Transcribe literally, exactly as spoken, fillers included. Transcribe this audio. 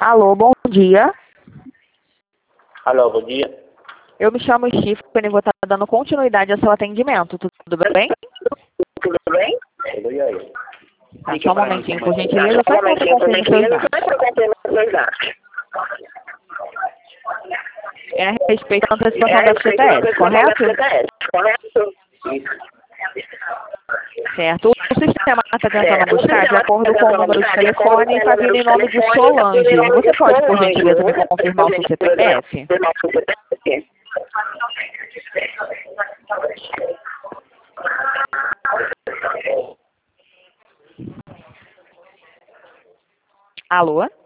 Alô, bom dia. Alô, bom dia. Eu me chamo Stephanie e vou estar dando continuidade ao seu atendimento. Tudo bem? Tudo bem? Tudo e aí? Tá, só um momentinho, por gentileza. Só enquanto eu confirmo seus dados. É a respeito da antecipação da F G T S, correto? Correto? Certo. O sistema está tentando buscar de acordo com o número de telefone e está vindo em nome de Solange. Você pode, por gentileza, me confirmar o seu C P F? Alô?